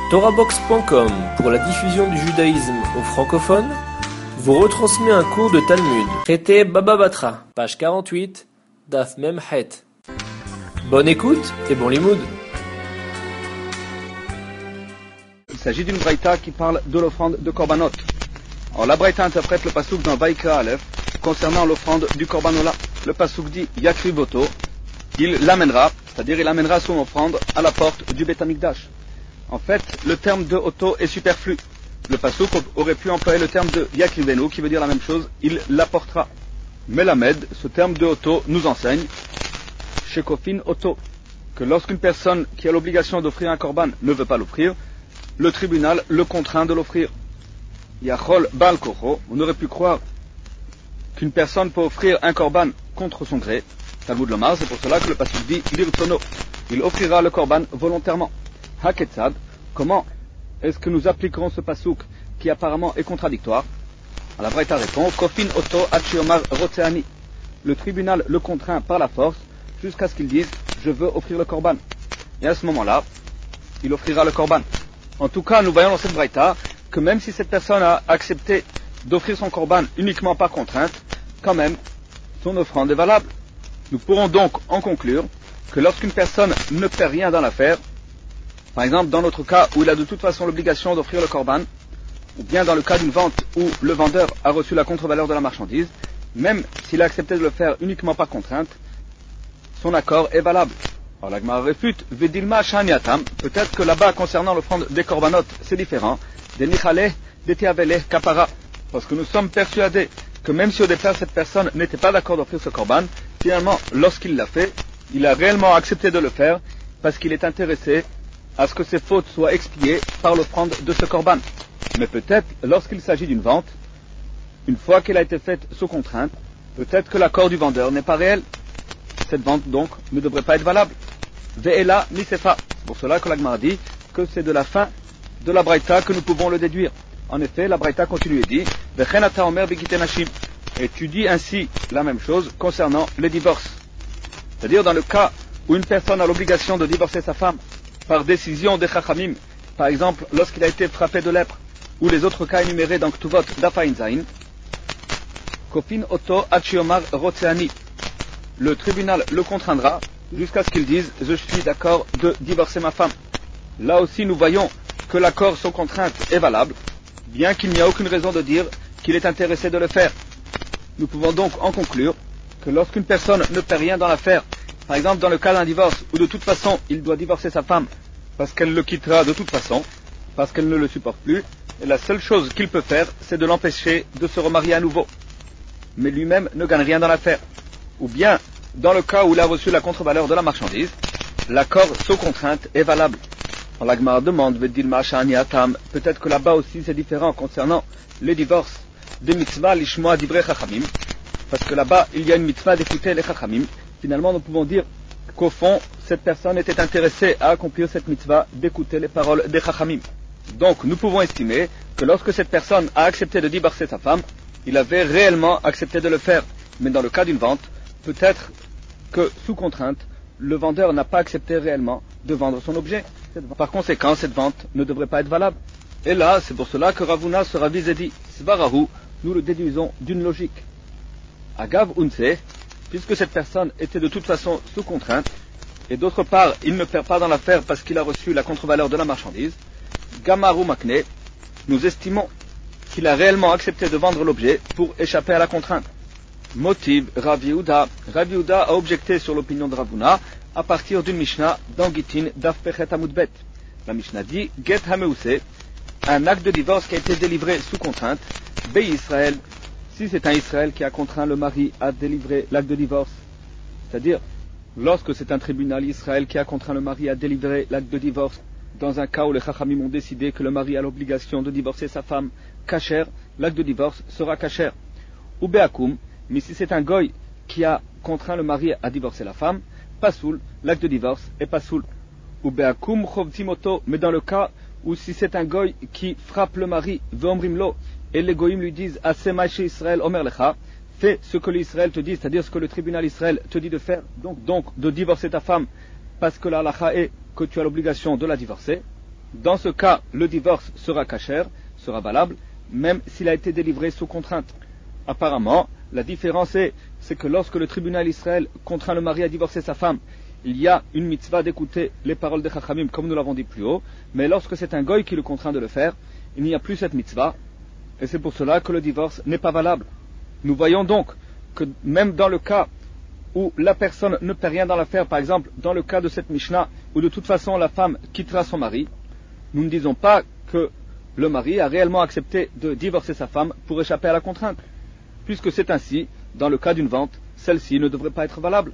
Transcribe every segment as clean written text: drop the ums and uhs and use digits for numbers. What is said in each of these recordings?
TorahBox.com, pour la diffusion du judaïsme aux francophones, vous retransmet un cours de Talmud. Traité Baba Batra, page 48, Daf Mem Het. Bonne écoute et bon limoud. Il s'agit d'une braïta qui parle de l'offrande de korbanot. Alors la braïta interprète le pasuk dans Vaikra Aleph concernant l'offrande du korbanola. Le pasuk dit Yakriv Oto, il l'amènera, c'est-à-dire il amènera son offrande à la porte du Beth Amikdash. En fait, le terme de Oto est superflu. Le pasuk aurait pu employer le terme de Yakrivenu qui veut dire la même chose, il l'apportera. Mais Lamed, ce terme de Oto nous enseigne Shekofin Oto, que lorsqu'une personne qui a l'obligation d'offrir un korban ne veut pas l'offrir, le tribunal le contraint de l'offrir. Yachol Baal Kocho, on aurait pu croire qu'une personne peut offrir un korban contre son gré. Talmud Lomar, c'est pour cela que le pasuk dit Lirtsono, il offrira le korban volontairement. Haketzad, comment est-ce que nous appliquerons ce pasuk qui apparemment est contradictoire? La Braïta répond Kofin Oto Achiomar Rotseani. Le tribunal le contraint par la force jusqu'à ce qu'il dise je veux offrir le korban. Et à ce moment-là, il offrira le korban. En tout cas, nous voyons dans cette Braïta que même si cette personne a accepté d'offrir son korban uniquement par contrainte, quand même, son offrande est valable. Nous pourrons donc en conclure que lorsqu'une personne ne perd rien dans l'affaire, par exemple dans notre cas où il a de toute façon l'obligation d'offrir le korban, ou bien dans le cas d'une vente où le vendeur a reçu la contre-valeur de la marchandise, même s'il a accepté de le faire uniquement par contrainte, son accord est valable. Alors la Gemara réfute, Vedilma Shaniatam, peut-être que là-bas concernant l'offrande des korbanot, c'est différent, des Nichale, des Teavele, Kapara, parce que nous sommes persuadés que même si au départ cette personne n'était pas d'accord d'offrir ce korban, finalement lorsqu'il l'a fait, il a réellement accepté de le faire parce qu'il est intéressé à ce que ses fautes soient expiées par l'offrande de ce korban. Mais peut-être, lorsqu'il s'agit d'une vente, une fois qu'elle a été faite sous contrainte, peut-être que l'accord du vendeur n'est pas réel. Cette vente, donc, ne devrait pas être valable. Ve'ela misefa. Pour cela que la Gemara dit que c'est de la fin de la Braïta que nous pouvons le déduire. En effet, la Braïta continue et dit Vechenata omer bikite nashim. Et tu dis ainsi la même chose concernant les divorces. C'est-à-dire dans le cas où une personne a l'obligation de divorcer sa femme, par décision des Chachamim, par exemple lorsqu'il a été frappé de lèpre, ou les autres cas énumérés dans Ktuvot d'Afain Zain, Kofin Oto Achiomar Rotseani, le tribunal le contraindra jusqu'à ce qu'il dise je suis d'accord de divorcer ma femme. Là aussi nous voyons que l'accord sans contrainte est valable, bien qu'il n'y a aucune raison de dire qu'il est intéressé de le faire. Nous pouvons donc en conclure que lorsqu'une personne ne perd rien dans l'affaire, par exemple dans le cas d'un divorce où de toute façon il doit divorcer sa femme parce qu'elle le quittera de toute façon, parce qu'elle ne le supporte plus, et la seule chose qu'il peut faire c'est de l'empêcher de se remarier à nouveau. Mais lui-même ne gagne rien dans l'affaire. Ou bien, dans le cas où il a reçu la contre-valeur de la marchandise, l'accord sous contrainte est valable. La Gemara demande, peut-être que là-bas aussi c'est différent concernant les divorces des mitzvahs lishmoa divrei chachamim, parce que là-bas il y a une mitzvah d'écouter les chachamim. Finalement, nous pouvons dire qu'au fond, cette personne était intéressée à accomplir cette mitzvah d'écouter les paroles des chachamim. Donc, nous pouvons estimer que lorsque cette personne a accepté de divorcer sa femme, il avait réellement accepté de le faire. Mais dans le cas d'une vente, peut-être que, sous contrainte, le vendeur n'a pas accepté réellement de vendre son objet. Par conséquent, cette vente ne devrait pas être valable. Et là, c'est pour cela que Ravuna se ravise et dit Svarahu, nous le déduisons d'une logique. Agav unse, puisque cette personne était de toute façon sous contrainte, et d'autre part, il ne perd pas dans l'affaire parce qu'il a reçu la contre-valeur de la marchandise, Gamaru Makne, nous estimons qu'il a réellement accepté de vendre l'objet pour échapper à la contrainte. Motive Rav Yehuda. Rav Yehuda a objecté sur l'opinion de Ravuna à partir d'une Mishnah dans Gittin Daf Pechet Amud Bet. La Mishnah dit Get Hameuse, un acte de divorce qui a été délivré sous contrainte, Be Israël. Si c'est un Israël qui a contraint le mari à délivrer l'acte de divorce, c'est-à-dire lorsque c'est un tribunal Israël qui a contraint le mari à délivrer l'acte de divorce, dans un cas où les Chachamim ont décidé que le mari a l'obligation de divorcer sa femme, kasher, l'acte de divorce sera kasher. Ou be'akum, mais si c'est un goy qui a contraint le mari à divorcer la femme, pasoul, l'acte de divorce est pasoul. Ou be'akum chovtimoto, mais dans le cas où si c'est un goy qui frappe le mari, ve'omrimlo, et les goïms lui disent Asemaïché Israël Omer Lecha, fais ce que l'Israël te dit, c'est-à-dire ce que le tribunal Israël te dit de faire, donc de divorcer ta femme, parce que la halakha est que tu as l'obligation de la divorcer. Dans ce cas, le divorce sera kasher, sera valable, même s'il a été délivré sous contrainte. Apparemment, la différence c'est que lorsque le tribunal Israël contraint le mari à divorcer sa femme, il y a une mitzvah d'écouter les paroles des Chachamim, comme nous l'avons dit plus haut, mais lorsque c'est un goy qui le contraint de le faire, il n'y a plus cette mitzvah, et c'est pour cela que le divorce n'est pas valable. Nous voyons donc que même dans le cas où la personne ne paie rien dans l'affaire, par exemple dans le cas de cette Mishnah, où de toute façon la femme quittera son mari, nous ne disons pas que le mari a réellement accepté de divorcer sa femme pour échapper à la contrainte. Puisque c'est ainsi, dans le cas d'une vente, celle-ci ne devrait pas être valable.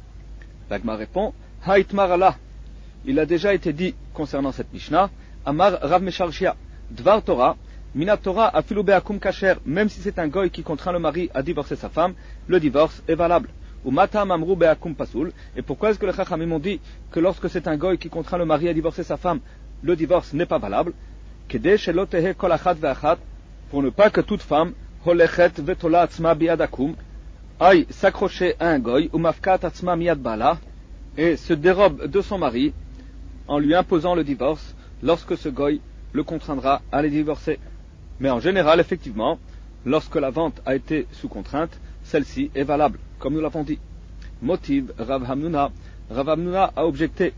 L'Agma répond, Haïtmar Allah. Il a déjà été dit concernant cette Mishnah, Amar Rav Mesharshia, Dvar Torah, Mina Torah afilu be'akum kasher, même si c'est un goy qui contraint le mari à divorcer sa femme, le divorce est valable. Ou Matam Amru be'akum pasul. Et pourquoi est-ce que les Chachamim ont dit que lorsque c'est un goy qui contraint le mari à divorcer sa femme, le divorce n'est pas valable? Kedei shelo tehe kol achat ve'achat, pour ne pas que toute femme holechet vetola atzma biadakum, aille s'accrocher à un goy ou mafkat atzma miyad bala, et se dérobe de son mari en lui imposant le divorce lorsque ce goy le contraindra à les divorcer. Mais en général, effectivement, lorsque la vente a été sous contrainte, celle-ci est valable, comme nous l'avons dit. Motive Rav Hamnuna. Rav Hamnuna a objecté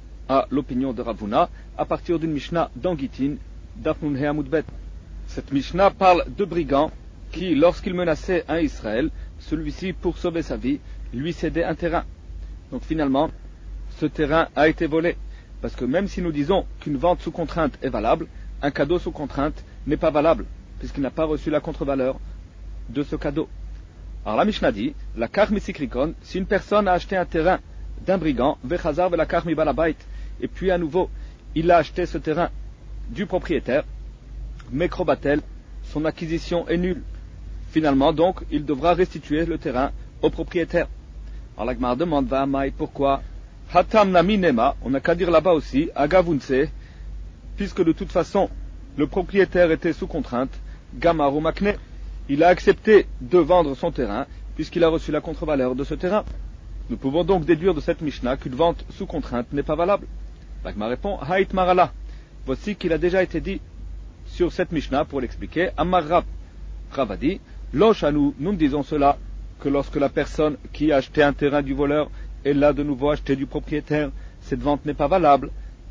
à l'opinion de Rav Huna à partir d'une Mishnah dans Gittin, Daf Nun He Amud Bet. Cette Mishnah parle de brigands qui, lorsqu'ils menaçaient un Israël, celui-ci, pour sauver sa vie, lui cédait un terrain. Donc finalement, ce terrain a été volé. Parce que même si nous disons qu'une vente sous contrainte est valable, un cadeau sous contrainte n'est pas valable, puisqu'il n'a pas reçu la contre-valeur de ce cadeau. Alors la Mishnah dit, la kar misikrikon, si une personne a acheté un terrain d'un brigand, vechazar ve la kar mi balabait, et puis à nouveau, il a acheté ce terrain du propriétaire, mekrobatel, son acquisition est nulle. Finalement, donc, il devra restituer le terrain au propriétaire. Alors la Gemara demande, Va'amai, pourquoi? Hatam nami nema, on n'a qu'à dire là-bas aussi, agavunse, puisque de toute façon, le propriétaire était sous contrainte, gamaru makne, il a accepté de vendre son terrain, puisqu'il a reçu la contre-valeur de ce terrain. Nous pouvons donc déduire de cette Mishnah qu'une vente sous contrainte n'est pas valable. La Gemara répond, Haït marala. Voici qu'il a déjà été dit sur cette Mishnah pour l'expliquer, Amar Rab. Rav a dit, Loshanu, nous ne disons cela que lorsque la personne qui a acheté un terrain du voleur et l'a de nouveau acheté du propriétaire, cette vente n'est pas valable.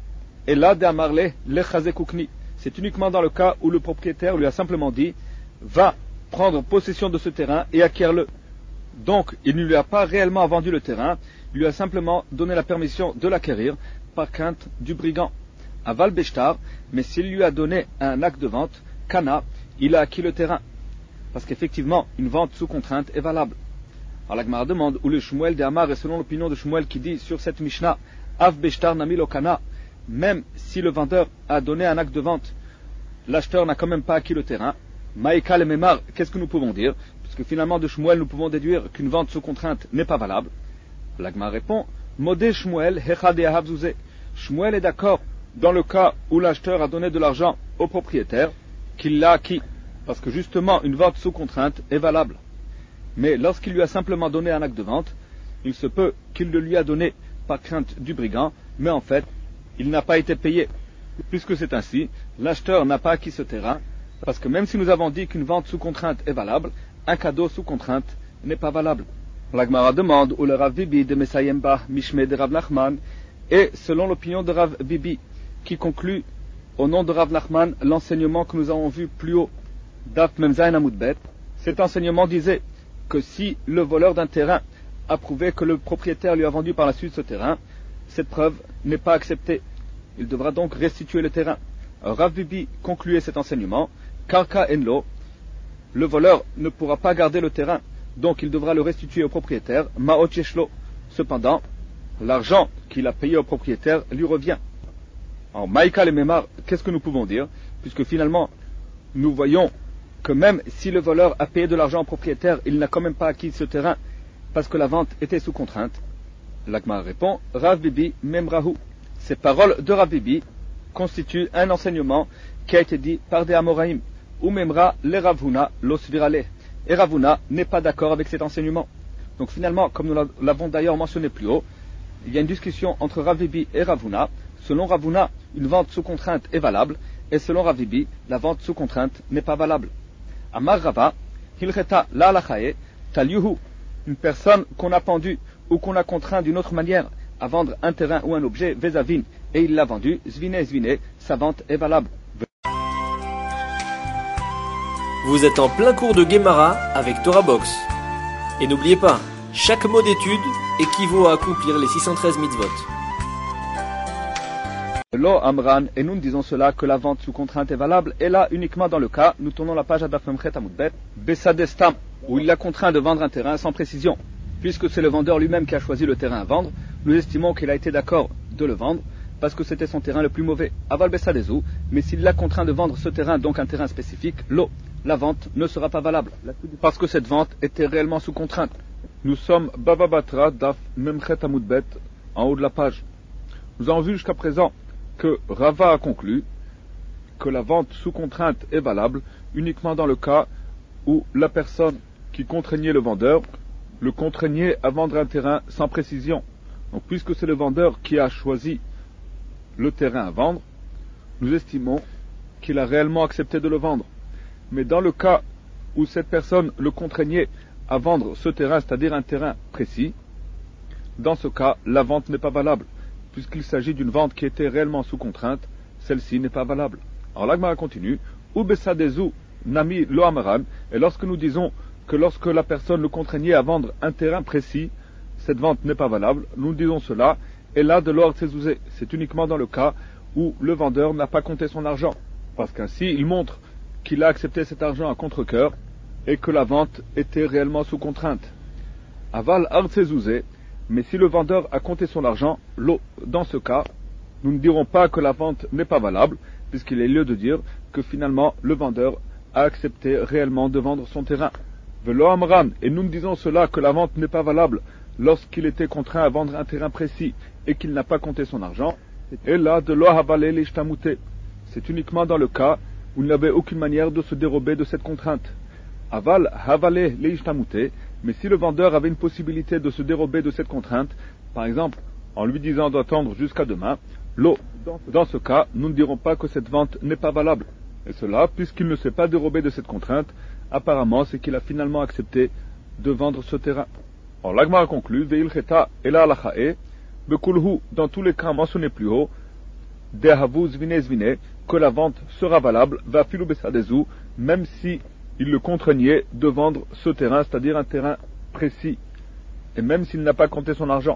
Et là, de Amarle, lechazekukni. C'est uniquement dans le cas où le propriétaire lui a simplement dit, va prendre possession de ce terrain et acquiert-le. Donc, il ne lui a pas réellement vendu le terrain, il lui a simplement donné la permission de l'acquérir par crainte du brigand. Aval Beshtar, mais s'il lui a donné un acte de vente, Kana, il a acquis le terrain. Parce qu'effectivement, une vente sous contrainte est valable. Alors la Gemara demande où le Shmuel de Amar est selon l'opinion de Shmuel qui dit sur cette Mishnah, Av Beshtar Namilo Kana, même si le vendeur a donné un acte de vente, l'acheteur n'a quand même pas acquis le terrain. Maïka le Memar, qu'est-ce que nous pouvons dire? Puisque finalement de Shmuel nous pouvons déduire qu'une vente sous contrainte n'est pas valable. La Gemara répond, Modé Shmuel Hechad et Ahavzouze. Shmuel est d'accord dans le cas où l'acheteur a donné de l'argent au propriétaire, qu'il l'a acquis, parce que justement une vente sous contrainte est valable. Mais lorsqu'il lui a simplement donné un acte de vente, il se peut qu'il le lui a donné par crainte du brigand, mais en fait, il n'a pas été payé. Puisque c'est ainsi, l'acheteur n'a pas acquis ce terrain, parce que même si nous avons dit qu'une vente sous contrainte est valable, un cadeau sous contrainte n'est pas valable. La Gemara demande où le Rav Bibi de Mesayemba, Mishme de Rav Nachman, et selon l'opinion de Rav Bibi, qui conclut au nom de Rav Nachman l'enseignement que nous avons vu plus haut, Daf Memzain Amoudbet. Cet enseignement disait que si le voleur d'un terrain a prouvé que le propriétaire lui a vendu par la suite ce terrain, cette preuve n'est pas acceptée. Il devra donc restituer le terrain. Rav Bibi concluait cet enseignement, Karka Enlo, le voleur ne pourra pas garder le terrain, donc il devra le restituer au propriétaire, Maot Yeshlo. Cependant, l'argent qu'il a payé au propriétaire lui revient. En Maïka le Memar, qu'est-ce que nous pouvons dire? Puisque finalement, nous voyons que même si le voleur a payé de l'argent au propriétaire, il n'a quand même pas acquis ce terrain, parce que la vente était sous contrainte. L'Agma répond, Rav Bibi Memrahu. Ces paroles de Rav Bibi constituent un enseignement qui a été dit par des Amoraïm, ou Memra le Rav Huna los virale. Et Rav Huna n'est pas d'accord avec cet enseignement. Donc finalement, comme nous l'avons d'ailleurs mentionné plus haut, il y a une discussion entre Rav Bibi et Rav Huna Selon Ravuna, une vente sous contrainte est valable, et selon Ravibi, la vente sous contrainte n'est pas valable. Amar Rava, Hilcheta la halachae, talyuhu, une personne qu'on a pendue ou qu'on a contraint d'une autre manière à vendre un terrain ou un objet, vezavin, et il l'a vendu, zvine, sa vente est valable. Vous êtes en plein cours de Gemara avec Torah Box. Et n'oubliez pas, chaque mot d'étude équivaut à accomplir les 613 mitzvot. Lo Amran, et nous disons cela que la vente sous contrainte est valable, et là uniquement dans le cas, nous tournons la page à Daf Memchet Amud Bet, Bessadestam, où il l'a contraint de vendre un terrain sans précision. Puisque c'est le vendeur lui-même qui a choisi le terrain à vendre, nous estimons qu'il a été d'accord de le vendre, parce que c'était son terrain le plus mauvais. Aval Bessadezou, mais s'il l'a contraint de vendre ce terrain, donc un terrain spécifique, la vente ne sera pas valable, parce que cette vente était réellement sous contrainte. Nous sommes Baba Batra, Daf Memchet Amud Bet, en haut de la page. Nous avons vu jusqu'à présent que Rava a conclu que la vente sous contrainte est valable uniquement dans le cas où la personne qui contraignait le vendeur le contraignait à vendre un terrain sans précision. Donc puisque c'est le vendeur qui a choisi le terrain à vendre, nous estimons qu'il a réellement accepté de le vendre. Mais dans le cas où cette personne le contraignait à vendre ce terrain, c'est-à-dire un terrain précis, dans ce cas, la vente n'est pas valable. Puisqu'il s'agit d'une vente qui était réellement sous contrainte, celle-ci n'est pas valable. Alors l'Agmara continue, Ubesadezu Nami Lo Amaran, et lorsque nous disons que lorsque la personne le contraignait à vendre un terrain précis, cette vente n'est pas valable, nous disons cela, et là de l'or Tsezouzé, c'est uniquement dans le cas où le vendeur n'a pas compté son argent, parce qu'ainsi il montre qu'il a accepté cet argent à contre-cœur, et que la vente était réellement sous contrainte. Aval Ar Tsezouzé, mais si le vendeur a compté son argent, dans ce cas, nous ne dirons pas que la vente n'est pas valable, puisqu'il est lieu de dire que finalement le vendeur a accepté réellement de vendre son terrain. Velo Amran, et nous ne disons cela que la vente n'est pas valable lorsqu'il était contraint à vendre un terrain précis et qu'il n'a pas compté son argent. Et là, de lo havalé l'ishtamouté. C'est uniquement dans le cas où il n'avait aucune manière de se dérober de cette contrainte. Aval havalé l'ishtamouté. Mais si le vendeur avait une possibilité de se dérober de cette contrainte, par exemple en lui disant d'attendre jusqu'à demain, dans ce cas, nous ne dirons pas que cette vente n'est pas valable. Et cela, puisqu'il ne s'est pas dérobé de cette contrainte, apparemment c'est qu'il a finalement accepté de vendre ce terrain. Alors l'Agmara conclut, Veil Cheta Ela Alachae, Bekulhu, dans tous les cas mentionnés plus haut, Dehavu Zvine, que la vente sera valable, Va Filu Besadezu, même si il le contraignait de vendre ce terrain, c'est-à-dire un terrain précis, et même s'il n'a pas compté son argent.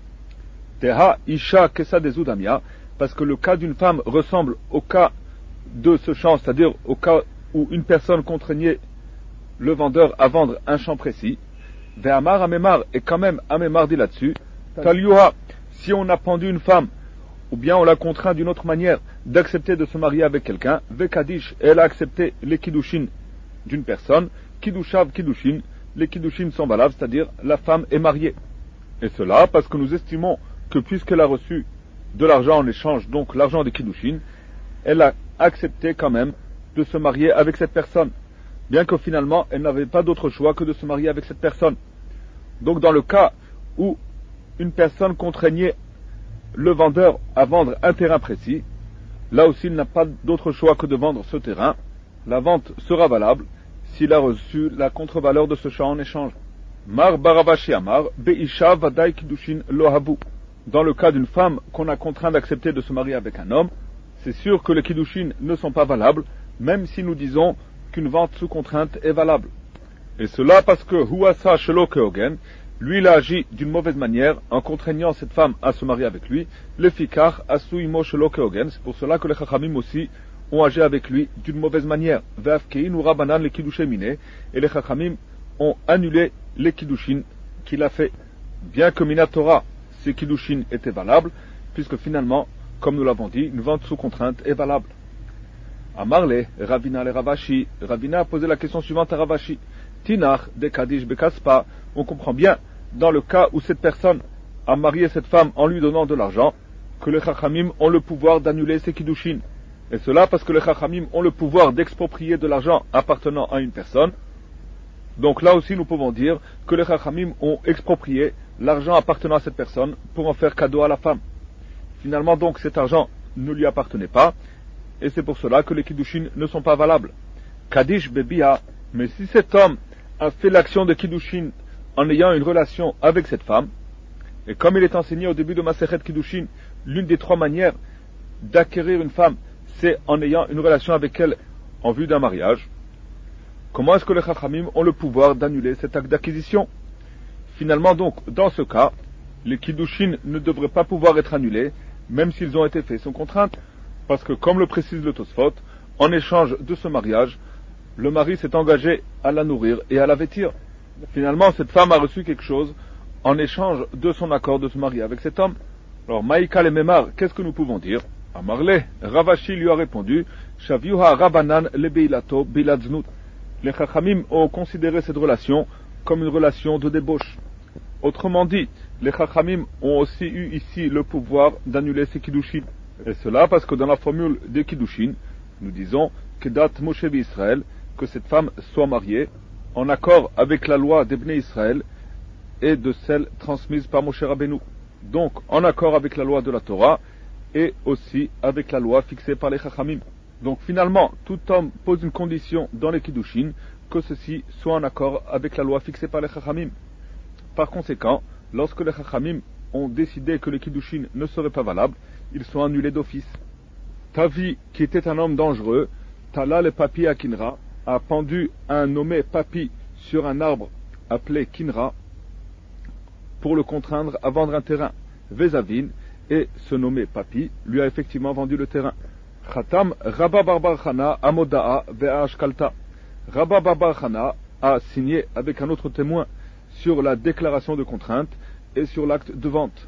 Teha Isha Kesadezu Damia, parce que le cas d'une femme ressemble au cas de ce champ, c'est-à-dire au cas où une personne contraignait le vendeur à vendre un champ précis. Ve'amar Amemar, et quand même Amemar dit là-dessus, Talyuha, si on a pendu une femme, ou bien on l'a contraint d'une autre manière d'accepter de se marier avec quelqu'un, Ve'kadish, et elle a accepté les kiddushin d'une personne, Kiddushav Kiddushin, les Kiddushin sont valables, c'est-à-dire la femme est mariée. Et cela parce que nous estimons que puisqu'elle a reçu de l'argent en échange, donc l'argent des Kiddushin, elle a accepté quand même de se marier avec cette personne, bien que finalement elle n'avait pas d'autre choix que de se marier avec cette personne. Donc dans le cas où une personne contraignait le vendeur à vendre un terrain précis, là aussi il n'a pas d'autre choix que de vendre ce terrain. La vente sera valable s'il a reçu la contre-valeur de ce champ en échange. Mar Baravashi Amar, Beisha Vadai Kiddushin Lohavu. Dans le cas d'une femme qu'on a contraint d'accepter de se marier avec un homme, c'est sûr que les Kiddushin ne sont pas valables, même si nous disons qu'une vente sous contrainte est valable. Et cela parce que Huasa Shelo Keogen, lui il a agi d'une mauvaise manière en contraignant cette femme à se marier avec lui, le Fikar Asu Imo Shelo Keogen, c'est pour cela que les Chachamim aussi ont agi avec lui d'une mauvaise manière. Ve'afkein ou Rabanan les Kiddushin Mine, et les Chachamim ont annulé les Kiddushin qu'il a fait. Bien que Minatora, ces Kiddushin étaient valables, puisque finalement, comme nous l'avons dit, une vente sous contrainte est valable. Amarle, Ravina le Ravashi, Ravina a posé la question suivante à Ravashi. Tinach de Kadish Bekaspa, on comprend bien, dans le cas où cette personne a marié cette femme en lui donnant de l'argent, que les Chachamim ont le pouvoir d'annuler ces Kiddushin. Et cela parce que les Chachamim ont le pouvoir d'exproprier de l'argent appartenant à une personne. Donc là aussi nous pouvons dire que les Chachamim ont exproprié l'argent appartenant à cette personne pour en faire cadeau à la femme. Finalement donc cet argent ne lui appartenait pas, et c'est pour cela que les kiddushin ne sont pas valables. Kaddish Bebia, mais si cet homme a fait l'action de kiddushin en ayant une relation avec cette femme, et comme il est enseigné au début de Masechet Kiddushin, l'une des 3 manières d'acquérir une femme, c'est en ayant une relation avec elle en vue d'un mariage. Comment est-ce que les Chachamim ont le pouvoir d'annuler cet acte d'acquisition? Finalement donc, dans ce cas, les Kiddushin ne devraient pas pouvoir être annulés, même s'ils ont été faits sans contrainte, parce que comme le précise le Tosfot, en échange de ce mariage, le mari s'est engagé à la nourrir et à la vêtir. Finalement, cette femme a reçu quelque chose en échange de son accord de se marier avec cet homme. Alors, Maïkal et Memar, qu'est-ce que nous pouvons dire? Amarle, Ravashi lui a répondu, Shaviuha Rabanan le Beilato Biladznut. Les Chachamim ont considéré cette relation comme une relation de débauche. Autrement dit, les Chachamim ont aussi eu ici le pouvoir d'annuler ces Kiddushin. Et cela parce que dans la formule des Kiddushin, nous disons Kedat Moshe Israël, que cette femme soit mariée en accord avec la loi des Bnei Israël et de celle transmise par Moshe Rabbeinu. Donc en accord avec la loi de la Torah et aussi avec la loi fixée par les Chachamim. Donc finalement, tout homme pose une condition dans les Kiddushin que ceci soit en accord avec la loi fixée par les Chachamim. Par conséquent, lorsque les Chachamim ont décidé que les Kiddushin ne seraient pas valables, ils sont annulés d'office. Tavi, qui était un homme dangereux, Tala le Papi à Kinra, a pendu un nommé Papi sur un arbre appelé Kinra pour le contraindre à vendre un terrain. Vezavin, et ce nommé Papi lui a effectivement vendu le terrain. Khatam Rabba Barbar Chana Amoda'a Ve'a Ashkalta. Rabba Barbar Chana a signé avec un autre témoin sur la déclaration de contrainte et sur l'acte de vente.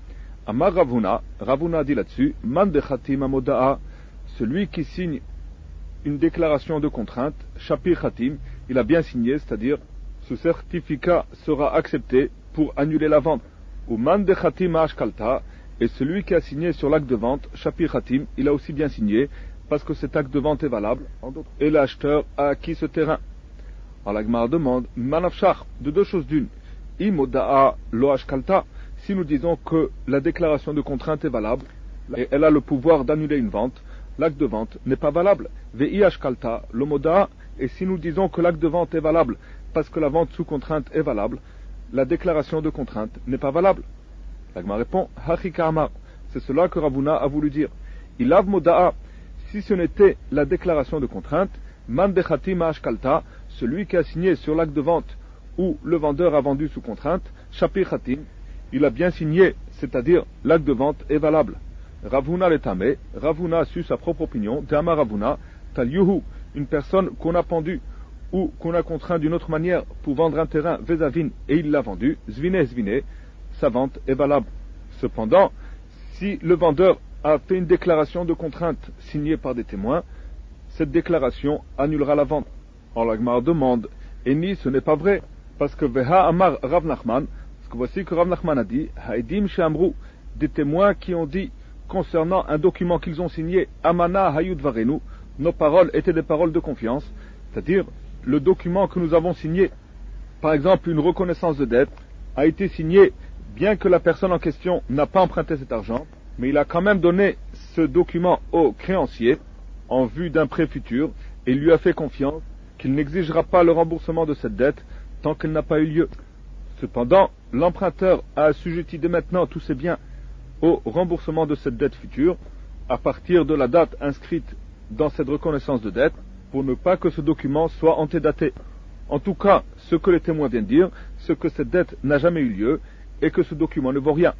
Amar Ravuna, Ravuna dit là-dessus, Man de Khatim Amoda'a, celui qui signe une déclaration de contrainte, Shapir Khatim, il a bien signé, c'est-à-dire ce certificat sera accepté pour annuler la vente. Ou Man de Khatim Ashkalta, et celui qui a signé sur l'acte de vente, Shapir Khatim, il a aussi bien signé, parce que cet acte de vente est valable, et l'acheteur a acquis ce terrain. Alors la Gemara demande, Manafshach, de 2 choses d'une, Imoda'a lo Ashkalta, si nous disons que la déclaration de contrainte est valable, et elle a le pouvoir d'annuler une vente, l'acte de vente n'est pas valable. Ve'i Ashkalta lo Moda'a, et si nous disons que l'acte de vente est valable, parce que la vente sous contrainte est valable, la déclaration de contrainte n'est pas valable. La Gemara répond, Hachika Amar, c'est cela que Ravuna a voulu dire. Ilav Moda'a, si ce n'était la déclaration de contrainte, Man Bechatim Ashkalta, celui qui a signé sur l'acte de vente où le vendeur a vendu sous contrainte, Shapir Khatim, il a bien signé, c'est-à-dire l'acte de vente est valable. Ravuna l'etame, Ravuna a su sa propre opinion, Dama Ravuna, Tal Yuhu, une personne qu'on a pendue ou qu'on a contraint d'une autre manière pour vendre un terrain Vezavin et il l'a vendu, Zvine, sa vente est valable. Cependant, si le vendeur a fait une déclaration de contrainte signée par des témoins, cette déclaration annulera la vente. Alors la Gemara demande, et ni ce n'est pas vrai, parce que Veha Amar Rav Nachman, parce que voici que Rav Nachman a dit, Haïdim Shamru, des témoins qui ont dit concernant un document qu'ils ont signé, Amana Hayud Varenu, nos paroles étaient des paroles de confiance, c'est-à-dire le document que nous avons signé, par exemple une reconnaissance de dette, a été signé bien que la personne en question n'a pas emprunté cet argent, mais il a quand même donné ce document au créancier en vue d'un prêt futur et lui a fait confiance qu'il n'exigera pas le remboursement de cette dette tant qu'elle n'a pas eu lieu. Cependant, l'emprunteur a assujetti dès maintenant tous ses biens au remboursement de cette dette future à partir de la date inscrite dans cette reconnaissance de dette pour ne pas que ce document soit antédaté. En tout cas, ce que les témoins viennent dire, c'est que cette dette n'a jamais eu lieu et que ce document ne vaut rien.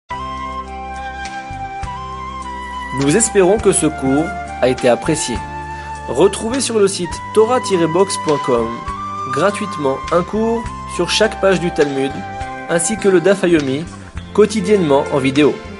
Nous espérons que ce cours a été apprécié. Retrouvez sur le site torah-box.com gratuitement un cours sur chaque page du Talmud, ainsi que le Daf Yomi, quotidiennement en vidéo.